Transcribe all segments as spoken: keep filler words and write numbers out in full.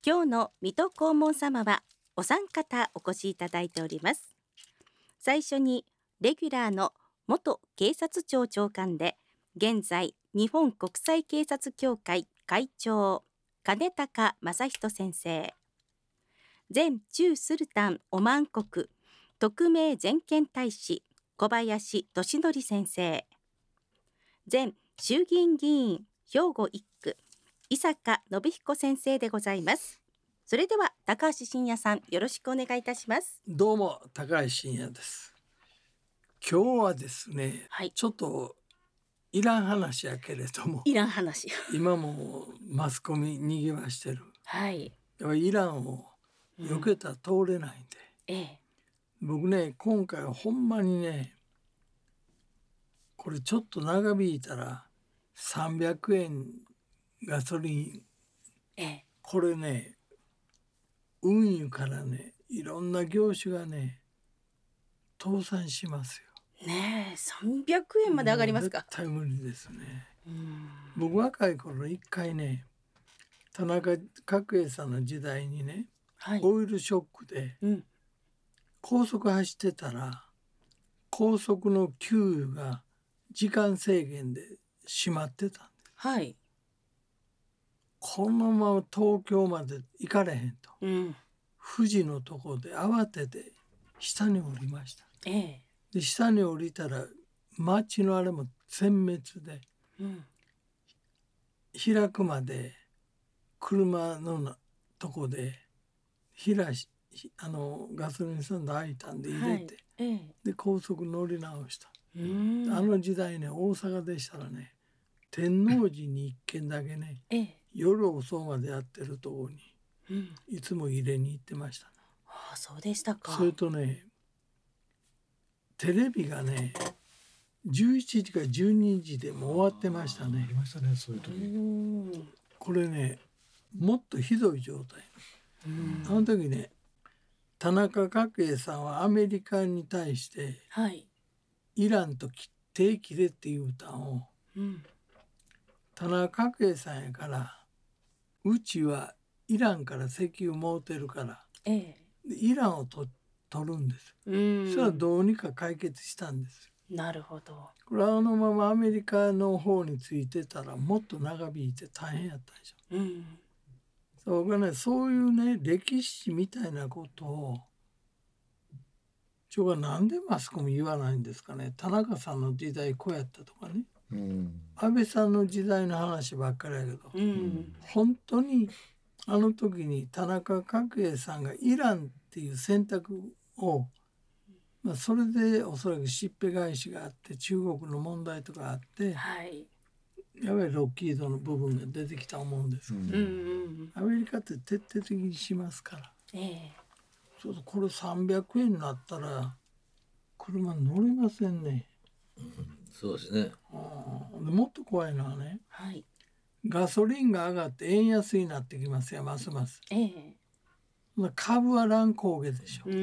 今日の水戸黄門様はお三方お越しいただいております。最初にレギュラーの元警察庁長官で現在日本国際警察協会会長金高正人先生、前駐スルタンオマーン国特命全権大使小林俊則先生、前衆議院議員兵庫一区伊坂信彦先生でございます。それでは高橋真也さん、よろしくお願いいたします。 どうも高橋真也です。今日はですね、はい、ちょっといらん話やけれども、 いらん話今もマスコミにぎわしてる、 はい、 イランを避けたら通れないんで、 うんええ、 僕ね今回はほんまにねこれちょっと長引いたらさんびゃくえんガソリン、ええ、これね運輸からねいろんな業種がね倒産しますよね。えさんびゃくえんまで上がりますか。 絶対無理ですね。僕若い頃一回ね田中角栄さんの時代にね、はい、オイルショックで、うん、高速走ってたら高速の給油が時間制限で閉まってたんです、はい、このまま東京まで行かれへんと、うん、富士のとこで慌てて下に降りました、ええ、で下に降りたら街のあれも全滅で、うん、開くまで車のとこで開しあのガソリンスタンド開いたんで入れて、はいええ、で高速乗り直した。あの時代ね大阪でしたらね天王寺に一軒だけね、ええ、夜遅うまでやってるとこに、うん、いつも入れに行ってました、ね、 ああそうでしたか。 それとねテレビがねじゅういちじかじゅうにじでも終わってましたね。 ありましたねそういう時。 これねもっとひどい状態。あの時ね田中角栄さんはアメリカに対して、はい、イランと手切れっていう歌を、うん、田中角栄さんやからうちはイランから石油もうてるから、ええ、でイランをと取るんです。うんそれはどうにか解決したんです。 なるほど。 これはあのままアメリカの方についてたらもっと長引いて大変やったでしょ。うんそうかね、そういうね歴史みたいなことをちょがなんでマスコミ言わないんですかね。田中さんの時代こうやったとかね、うん、安倍さんの時代の話ばっかりやけど、うん、本当にあの時に田中角栄さんがイランっていう選択を、まあ、それでおそらくしっぺ返しがあって中国の問題とかあって、はい、やっぱりロッキードの部分が出てきたと思うんですけど、うん、アメリカって徹底的にしますから、ええ、ちょっとこれさんびゃくえんになったら車乗れませんね、 うん、そうですね。 あでもっと怖いのはね、はい、ガソリンが上がって円安になってきますよますます、ええ、株は乱高下でしょ、うん、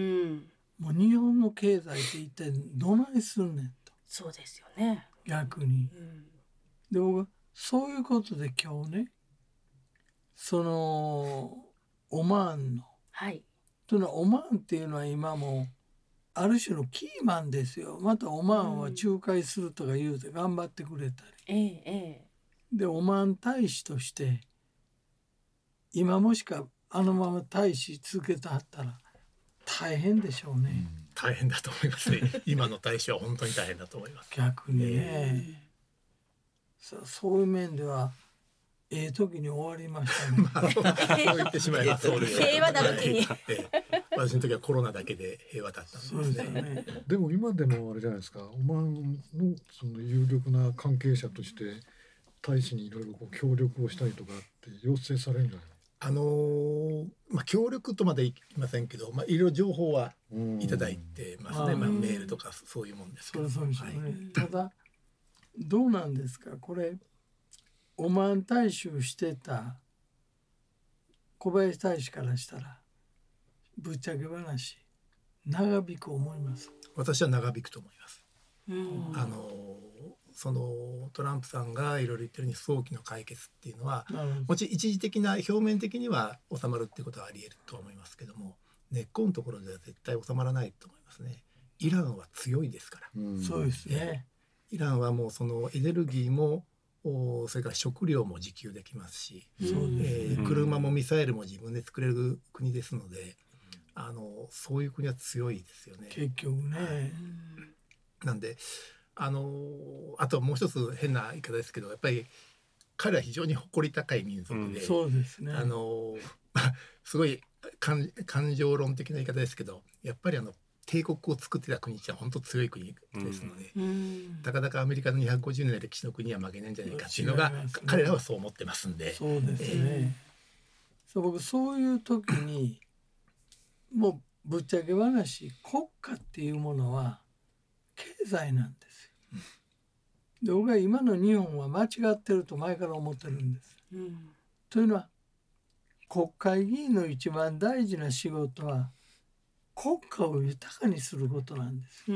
もう日本の経済って一体どないすんねんと。 そうですよね逆に、うん、で僕そういうことで今日ねそのオマーンの、はい、というのはオマーンっていうのは今もある種のキーマンですよ。またオマーンは仲介するとか言うて頑張ってくれたり、うんええ、でオマーン大使として今もしかあのまま大使続けてはったら大変でしょうね、うん、 大変だと思いますね今の大使は本当に大変だと思います逆にね、えー、そ, そういう面ではええ時に終わりましたね。まあ、 そう言ってしまいますそうです。 平和な時に、 ええ、私の時はコロナだけで平和だったんですね。そうですね。 でも今でもあれじゃないですか、オマーンのその有力な関係者として大使にいろいろこう協力をしたりとかって要請されるんじゃない？ あのーまあ、協力とまでいきませんけど、まあ、いろいろ情報はいただいてますね、まあ、メールとかそういうもんですけど、 そうですね、はい、ただどうなんですかこれオマーン大使をしてた小林大使からしたらぶっちゃけ話長引く思います。 私は長引くと思います。うんあのそのトランプさんがいろいろ言ってるように早期の解決っていうのは、もちろん一時的な表面的には収まるっていうことはあり得ると思いますけども、根っこのところでは絶対収まらないと思いますね。イランは強いですから。 うん、そうですね。 イランはもうそのエネルギーもそれから食料も自給できますし、 そうですね、 えー、車もミサイルも自分で作れる国ですので、あのそういう国は強いですよね。 結局ね。 なんであのあとはもう一つ変な言い方ですけど、やっぱり彼は非常に誇り高い民族で、うん、 そうですね。 あのすごい感情論的な言い方ですけど、やっぱりあの帝国を作ってた国って本当強い国ですので、うん、たかだかアメリカのにひゃくごじゅうねんの歴史の国は負けないんじゃないかっていうのが、ね、彼らはそう思ってますんで。 そうですね、えー、そう僕そういう時にもうぶっちゃけ話、国家っていうものは経済なんですよ、うん、で僕は今の日本は間違ってると前から思ってるんです、うん、というのは国会議員の一番大事な仕事は国家を豊かにすることなんです、うんうん、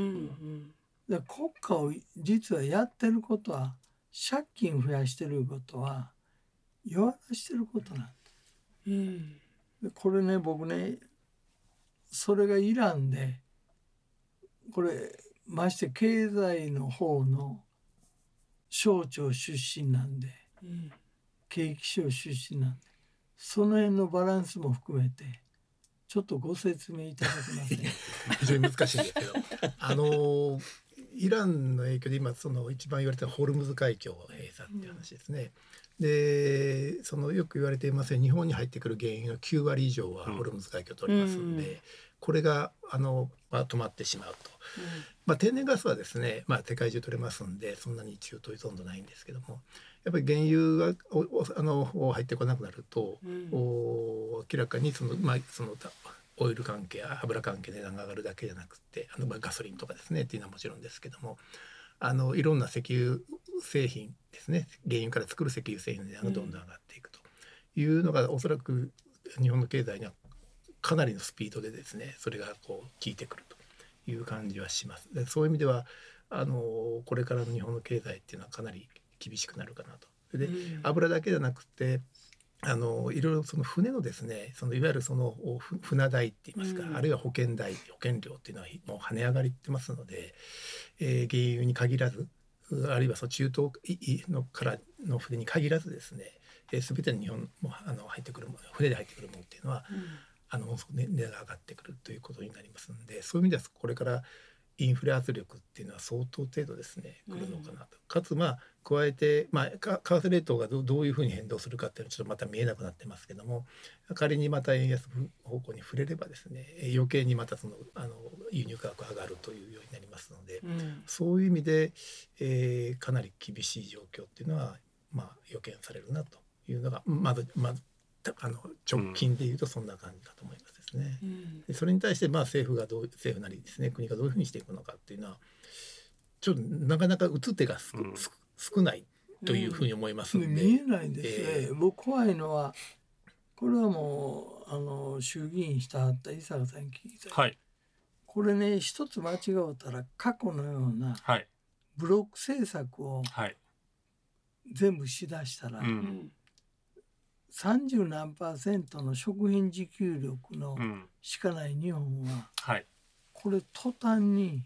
で国家を実はやってることは借金増やしてることは弱らしてることなんです、うん、でこれね僕ねそれがイランでこれまして経済の方の省庁出身なんで、うん、景気省出身なんでその辺のバランスも含めてちょっとご説明いただけますか。 非常に難しいんですけどあのイランの影響で今その一番言われているホルムズ海峡閉鎖っていう話ですね、うん、でそのよく言われていますように日本に入ってくる原油のきゅうわり以上はホルムズ海峡を通りますんで、うん、これがあの、まあ、止まってしまうと、うんまあ、天然ガスはですね、まあ、世界中取れますんでそんなに中東依存度ないんですけども、やっぱり原油があの入ってこなくなると、うん、お明らかにその、まあ、そのオイル関係油関係で値段が上がるだけじゃなくてあの、まあ、ガソリンとかですねっていうのはもちろんですけども、あのいろんな石油製品ですね、原油から作る石油製品の値段がどんどん上がっていくというのが、うん、おそらく日本の経済にはかなりのスピードでですねそれがこう効いてくるという感じはします。でそういう意味ではあのこれからの日本の経済っていうのはかなり厳しくなるかなと。で、うん、油だけじゃなくてあのいろいろその船のですねそのいわゆるその船代って言いますか、うん、あるいは保険代保険料っていうのはもう跳ね上がりってますので、えー、原油に限らずあるいはその中東のからの船に限らずですね、えー、全ての日本もあの入ってくるもの船で入ってくるものっていうのは、うん、あの値段が上がってくるということになりますので、そういう意味ではこれからインフレ圧力っていうのは相当程度ですね来るのかなと、うん、かつまあ加えて、まあ、為替レートが ど, どういうふうに変動するかっていうのはちょっとまた見えなくなってますけども、仮にまた円安方向に触れればですね余計にまたそのあの輸入価格が上がるというようになりますので、うん、そういう意味で、えー、かなり厳しい状況っていうのは、まあ、予見されるなというのがまずまずあの直近でいうとそんな感じだと思いますですね、うん、でそれに対してまあ政府がどう政府なりですね国がどういうふうにしていくのかっていうのはちょっとなかなか打つ手がす、うん、少ないというふうに思いますので、うん、 見えないですね、えー、僕怖いのはこれはもうあの衆議院したはった伊坂さんに聞きたい、はい、これね一つ間違うたら過去のようなブロック政策を全部しだしたら、はい、うんさんじゅうなんパーセントの食品自給力のしかない日本は、うんはい、これ途端に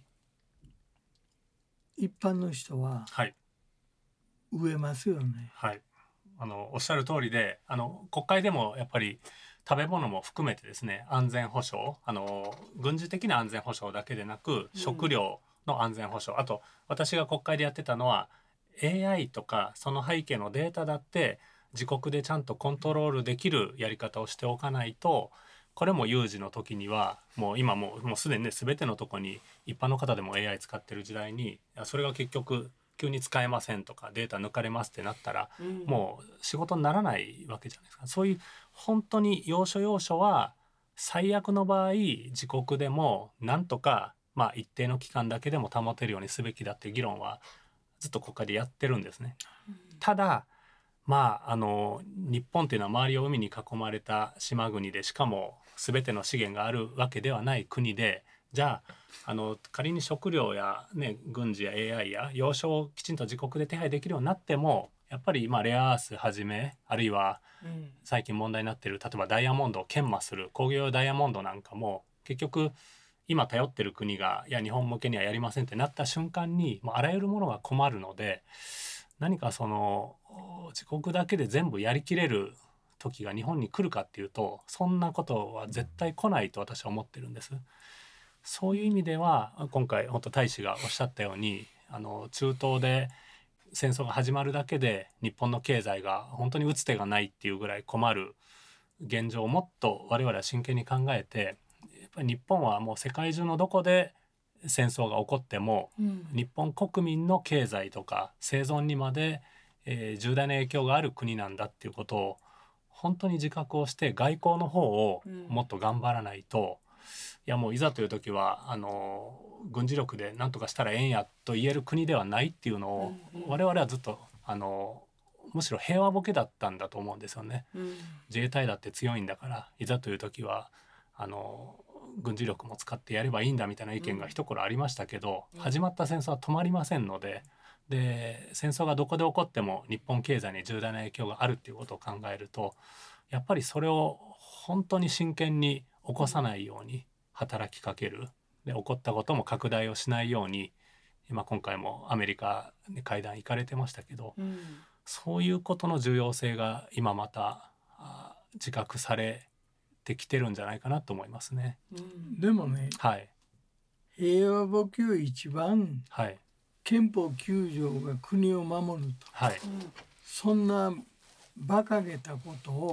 一般の人は植えますよね、 はいはい、あのおっしゃる通りであの国会でもやっぱり食べ物も含めてですね安全保障あの軍事的な安全保障だけでなく食料の安全保障、うん、あと私が国会でやってたのは エーアイ とかその背景のデータだって自国でちゃんとコントロールできるやり方をしておかないと、これも有事の時にはもう今もうもうすでにね全てのとこに一般の方でも エーアイ 使ってる時代にそれが結局急に使えませんとかデータ抜かれますってなったら、うん、もう仕事にならないわけじゃないですか。そういう本当に要所要所は最悪の場合自国でもなんとかまあ一定の期間だけでも保てるようにすべきだっていう議論はずっと国会でやってるんですね、うん、ただまあ、あの日本っていうのは周りを海に囲まれた島国でしかも全ての資源があるわけではない国でじゃあ、あの仮に食料や、ね、軍事や エーアイ や要所をきちんと自国で手配できるようになってもやっぱり今レアアースはじめあるいは最近問題になっている例えばダイヤモンドを研磨する工業用ダイヤモンドなんかも結局今頼ってる国がいや日本向けにはやりませんってなった瞬間にもうあらゆるものが困るので何かその自国だけで全部やりきれる時が日本に来るかっていうとそんなことは絶対来ないと私は思ってるんです。そういう意味では今回本当大使がおっしゃったようにあの中東で戦争が始まるだけで日本の経済が本当に打つ手がないっていうぐらい困る現状をもっと我々は真剣に考えてやっぱり日本はもう世界中のどこで戦争が起こっても、うん、日本国民の経済とか生存にまで、えー、重大な影響がある国なんだっていうことを本当に自覚をして外交の方をもっと頑張らないと、うん、いやもういざという時はあの軍事力で何とかしたらええんやと言える国ではないっていうのを、うんうん、我々はずっとあのむしろ平和ボケだったんだと思うんですよね、うん、自衛隊だって強いんだからいざという時はあの軍事力も使ってやればいいんだみたいな意見が一頃ありましたけど、うん、始まった戦争は止まりませんので、で戦争がどこで起こっても日本経済に重大な影響があるっていうことを考えるとやっぱりそれを本当に真剣に起こさないように働きかける。で起こったことも拡大をしないように今今回もアメリカに会談行かれてましたけど、うん、そういうことの重要性が今また自覚されてきてるんじゃないかなと思いますね、 うん、でもね、はい、平和ボケを一番、はい、憲法きゅう条が国を守ると、はい、そんな馬鹿げたことを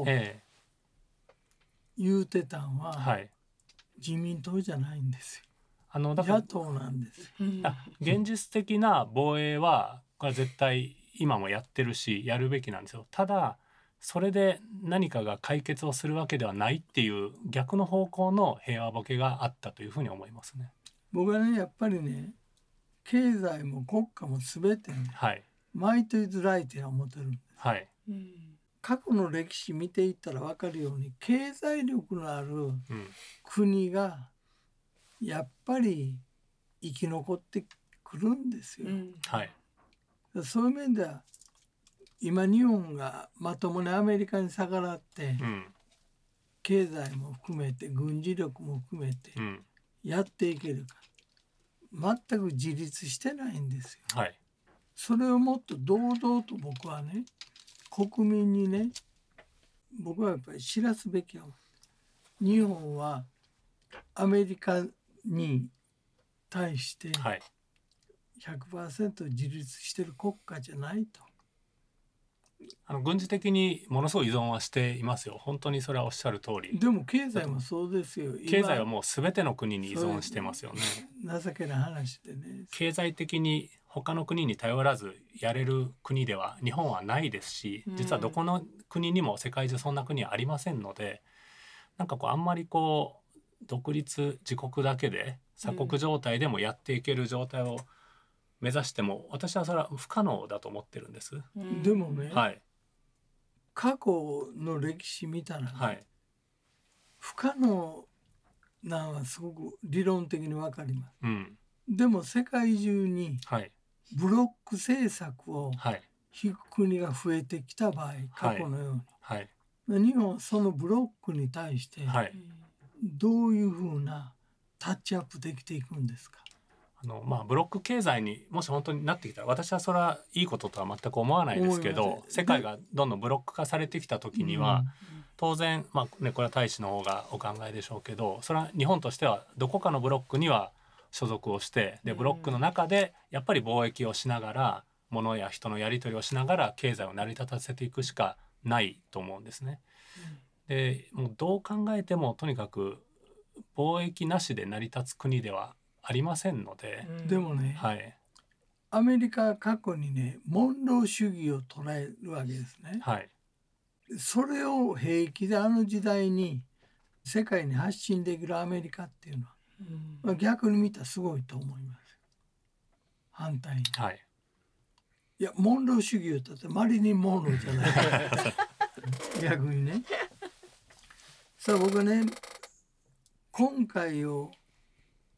言うてたんは、はい、自民党じゃないんですよ。あのだから野党なんですよ。 現実的な防衛はこれは絶対今もやってるしやるべきなんですよ。ただそれで何かが解決をするわけではないっていう逆の方向の平和ボケがあったというふうに思いますね。 僕はねやっぱりね経済も国家も全てね、はい、マイトイズライトや思ってるんです、はい、過去の歴史見ていったら分かるように経済力のある国がやっぱり生き残ってくるんですよ、うんはい、そういう面では今日本がまともにアメリカに逆らって、うん、経済も含めて軍事力も含めてやっていけるか、全く自立してないんですよ、はい、それをもっと堂々と僕はね国民にね僕はやっぱり知らすべきやもん。日本はアメリカに対して ひゃくパーセント 自立してる国家じゃないと。 あの軍事的にものすごい依存はしていますよ。本当にそれはおっしゃる通り。 でも経済もそうですよ。 経済はもう全ての国に依存してますよね。 情けない話でね。 経済的に他の国に頼らずやれる国では日本はないですし、実はどこの国にも世界中そんな国はありませんので、なんかこうあんまりこう独立自国だけで鎖国状態でもやっていける状態を目指しても私はそれは不可能だと思ってるんです。 でもね、はい、過去の歴史見たら、ねはい、不可能なのはすごく理論的に分かります、うん、でも世界中にブロック政策を引く国が増えてきた場合、過去のように、はいはい、日本はそのブロックに対してどういうふうなタッチアップできていくんですか。 あのまあ、ブロック経済にもし本当になってきたら私はそれはいいこととは全く思わないですけど、世界がどんどんブロック化されてきた時には、うん、当然、まあね、これは大使の方がお考えでしょうけど、それは日本としてはどこかのブロックには所属をしてでブロックの中でやっぱり貿易をしながら物や人のやり取りをしながら経済を成り立たせていくしかないと思うんですね。うん、でもうどう考えてもとにかく貿易なしで成り立つ国ではありませんので、 うん、でもね、はい、アメリカは過去にねモンロー主義を捉えるわけですね、はい、それを平気であの時代に世界に発信できるアメリカっていうのは、うん、逆に見たらすごいと思います。反対に、はい、いやモンロー主義を言ったってマリリン・モンローじゃない逆にね。さあ僕ね今回を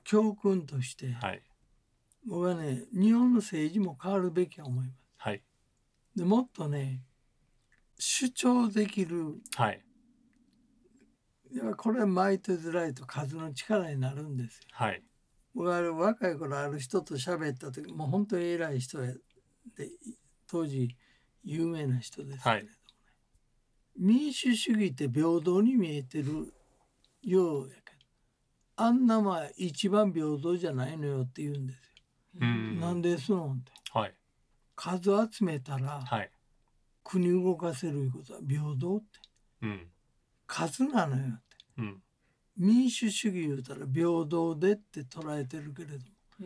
教訓として、はい、僕はね日本の政治も変わるべきと思います。はい、でもっとね主張できる、はい、いやこれはマイトズライト数の力になるんですよ。はい、僕は若い頃ある人と喋った時もう本当に偉い人で当時有名な人ですけれどもね、はい、民主主義って平等に見えてるようやけどあんなまあ一番平等じゃないのよって言うんですよ。うん、なんでそのって、はい、数集めたら、はい、国動かせるいうことは平等って、うん、数なのよって、うん、民主主義言うたら平等でって捉えてるけれども、うん、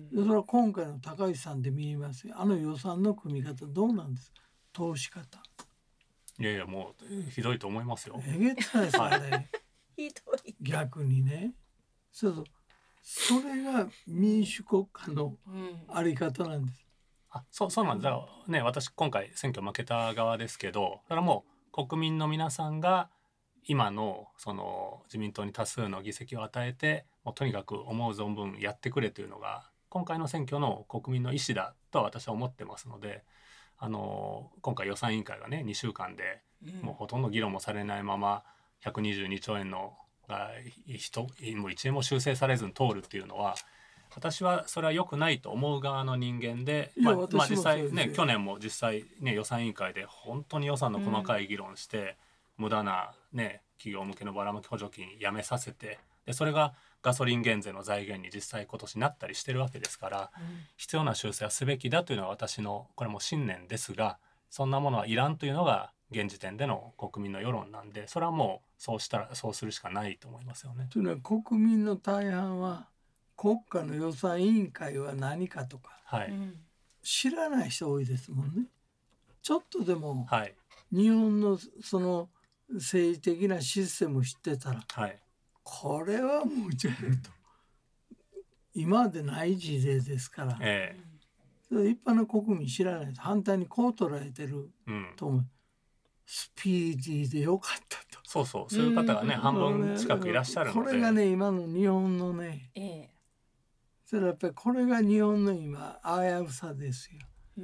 でそれは今回の高市さんで見えますよ。あの予算の組み方どうなんですか、投資方。 いやいやもうひどいと思いますよ。 えげつないですあれひどい逆にね。そうそう、それが民主国家のあり方なんです。 うん、あ、そうそうなんです。だからね、私今回選挙負けた側ですけど、だからもう国民の皆さんが今のその自民党に多数の議席を与えて、もうとにかく思う存分やってくれというのが今回の選挙の国民の意思だとは私は思ってますので、あの今回予算委員会がねにしゅうかんでもうほとんど議論もされないままひゃくにじゅうにちょうえんのがもういちえんも修正されずに通るっていうのは、私はそれは良くないと思う側の人間で、まあ、まあ実際ね去年も実際ね予算委員会で本当に予算の細かい議論して、うん、無駄なね企業向けのばらまき補助金やめさせて、でそれがガソリン減税の財源に実際今年なったりしてるわけですから、うん、必要な修正はすべきだというのは私のこれも信念ですが、そんなものはいらんというのが現時点での国民の世論なんで、それはもうそうしたらそうするしかないと思いますよね。 というのは国民の大半は国家の予算委員会は何かとか、はい、知らない人多いですもんね。ちょっとでも日本のその政治的なシステム知ってたら、はい、これはもうちょっと今までない事例ですから、えー、一般の国民知らないと反対にこう捉えてると思う、うん、スピーディーでよかったと。 そうそう、そういう方がね、うん、半分近くいらっしゃるので、 これがね今の日本のね、ええ、それはやっぱりこれが日本の今危うさですよ。うん、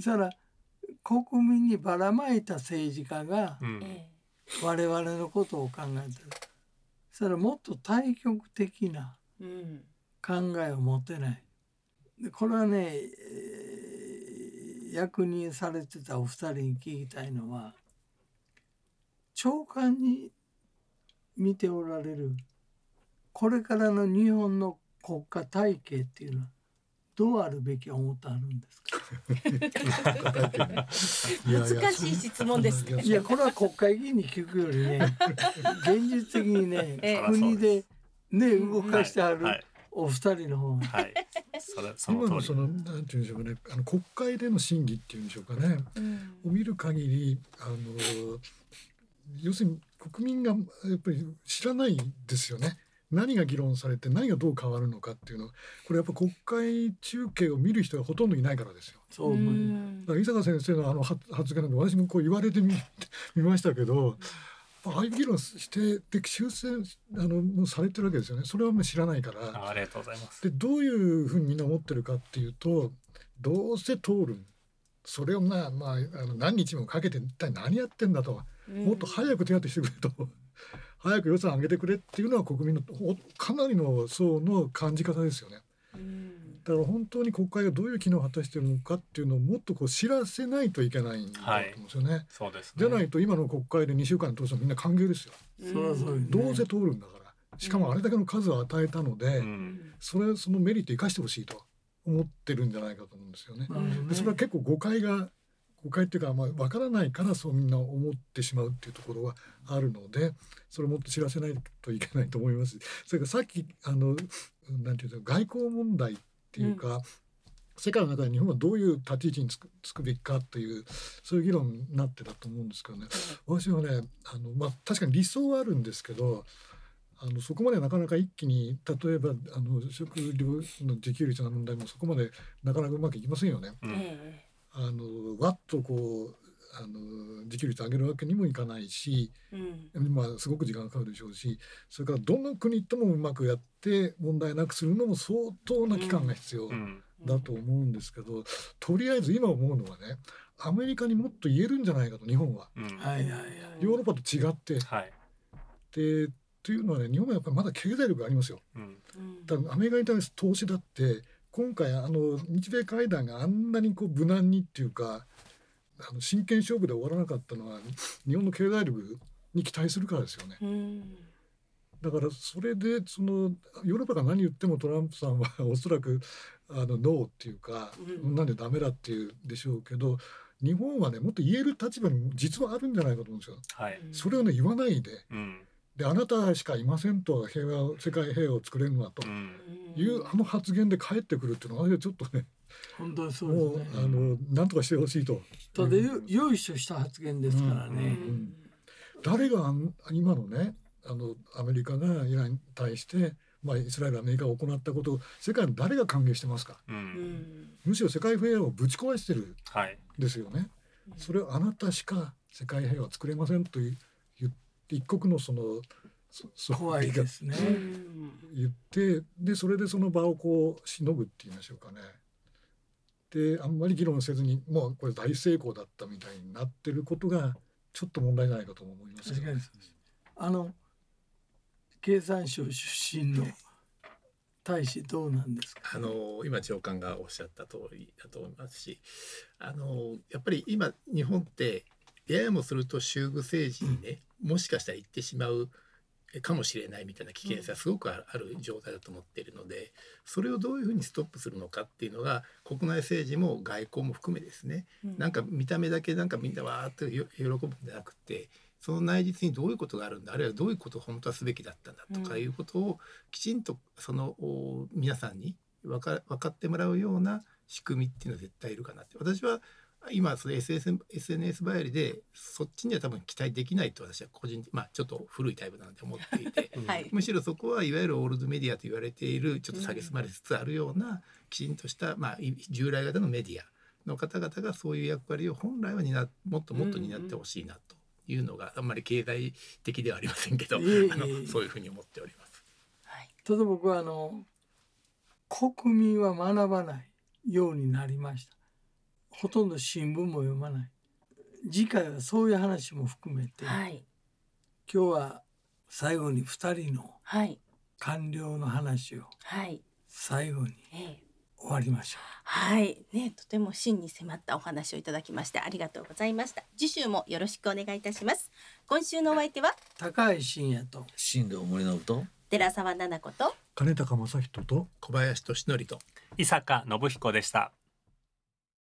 それは国民にばらまいた政治家が我々のことを考えてる。それはもっと対極的な考えを持てない。でこれはね、えー、役人されてたお二人に聞きたいのは、長官に見ておられるこれからの日本の国家体系っていうのはどうあるべき思ってあるんですか難しい質問ですね。 いやこれは国会議員に聞くよりね現実的にね、ええ、国でね動かしてあるお二人の方が、はいはい、 それその今のそのなんていうんでしょうかね、あの国会での審議っていうんでしょうかね、うん、を見る限りあの要するに国民がやっぱり知らないですよね。何が議論されて何がどう変わるのかっていうのは、これやっぱ国会中継を見る人がほとんどいないからですよ。そう思います。だから伊坂先生のあの発言なんで私もこう言われてみ見ましたけど、ああいう議論してで修正あのもうされてるわけですよね。それはもう知らないから。 あ、ありがとうございます。 でどういうふうにみんな思ってるかっていうと、どうせ通る、それをまあまあ、あの何日もかけて一体何やってんだと、もっと早く手当てしてくれと。早く予算上げてくれっていうのは国民のかなりの層の感じ方ですよね。だから本当に国会がどういう機能を果たしているのかっていうのをもっとこう知らせないといけないんだと思うんですよね。はい、そうですね。じゃないと今の国会でにしゅうかん通すのみんな歓迎ですよ。そうそうね、どうせ通るんだから。しかもあれだけの数を与えたので、うん、それそのメリット生かしてほしいと思ってるんじゃないかと思うんですよね。うん、でそれは結構誤解が誤解っていうか、まあ、分からないからそうみんな思ってしまうっていうところはあるので、それをもっと知らせないといけないと思います。それからさっきあのなんていうか外交問題っていうか、うん、世界の中で日本はどういう立ち位置につく、つくべきかというそういう議論になってたと思うんですけどね、うん、私はねあの、まあ、確かに理想はあるんですけど、あのそこまでなかなか一気に例えばあの食料の自給率の問題もそこまでなかなかうまくいきませんよね。うん、あのわっとこうあの自給率上げるわけにもいかないし、うん、まあすごく時間かかるでしょうし、それからどの国ともうまくやって問題なくするのも相当な期間が必要だと思うんですけど、うんうん、とりあえず今思うのはね、アメリカにもっと言えるんじゃないかと、日本は、うん、ヨーロッパと違って、はい、でというのはね、日本はやっぱりまだ経済力がありますよ、うん、だからアメリカに対する投資だって今回あの日米会談があんなにこう無難にっていうか、あの真剣勝負で終わらなかったのは日本の経済力に期待するからですよね、うん、だからそれでそのヨーロッパが何言ってもトランプさんはおそらくあのノーっていうか、うん、なんでダメだっていうでしょうけど、日本はねもっと言える立場に実はあるんじゃないかと思うんですよ、はい、それをね言わないで、うん、であなたしかいませんと、平和世界平和を作れるのはという、うん、あの発言で返ってくるっていうのはちょっとね、 本当にそうですね、もうあの何とかしてほしいと。 ただよいしょした発言ですからね、うんうん、 誰が今のね、あのアメリカがイランに対して、まあ、イスラエルアメリカが行ったことを世界の誰が歓迎してますか、うん、むしろ世界平和をぶち壊してるんですよね、はい、それをあなたしか世界平和を作れませんと言って一国のそのそ怖いですね言って、でそれでその場をこうしのぐって言いましょうかね、であんまり議論せずにもうこれ大成功だったみたいになってることがちょっと問題ないかと思います、ね、 あの経産省出身の大使どうなんですか。 あの今長官がおっしゃった通りだと思いますし、あのやっぱり今日本ってややもすると修具政治にね、うん、もしかしたら行ってしまうかもしれないみたいな危険性がすごくある状態だと思っているので、それをどういうふうにストップするのかっていうのが国内政治も外交も含めですね、うん、なんか見た目だけなんかみんなわーっと喜ぶんじゃなくて、その内実にどういうことがあるんだ、あるいはどういうことを本当はすべきだったんだとかいうことをきちんとその皆さんに分か、分かってもらうような仕組みっていうのは絶対いるかなって、私は今その エスエヌエス ばやりでそっちには多分期待できないと私は個人的、まあちょっと古いタイプなんで思っていて、はい、むしろそこはいわゆるオールドメディアと言われているちょっと蔑まれつつあるようなきちんとした、まあ、従来型のメディアの方々がそういう役割を本来は担もっともっと担ってほしいなというのが、あんまり経済的ではありませんけど、あのそういうふうに思っております。 はい、ただ僕はあの国民は学ばないようになりました。ほとんど新聞も読まない。次回はそういう話も含めて、はい、今日は最後にふたりの官僚の話を最後に終わりましょう。 はいね、とても真に迫ったお話をいただきましてありがとうございました。次週もよろしくお願いいたします。今週のお相手は高橋真也と新藤森信と寺澤奈々子と金高正人と小林俊則と伊坂信彦でした。